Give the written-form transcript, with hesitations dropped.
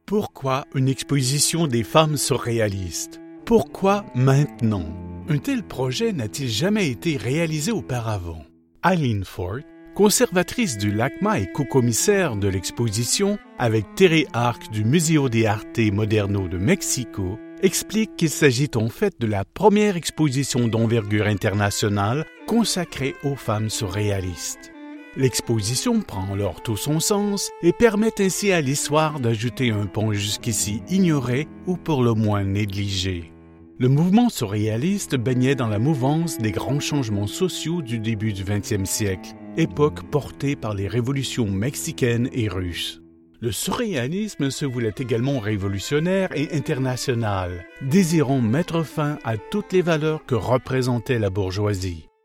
Pourquoi une exposition des femmes surréalistes? Pourquoi maintenant? Un tel projet n'a-t-il jamais été réalisé auparavant? Eileen Ford, conservatrice du LACMA et co-commissaire de l'exposition, avec Terry Arc du Museo de Arte Moderno de Mexico, explique qu'il s'agit en fait de la première exposition d'envergure internationale consacrée aux femmes surréalistes. L'exposition prend alors tout son sens et permet ainsi à l'histoire d'ajouter un pan jusqu'ici ignoré ou pour le moins négligé. Le mouvement surréaliste baignait dans la mouvance des grands changements sociaux du début du XXe siècle, époque portée par les révolutions mexicaines et russes. Le surréalisme se voulait également révolutionnaire et international, désirant mettre fin à toutes les valeurs que représentait la bourgeoisie.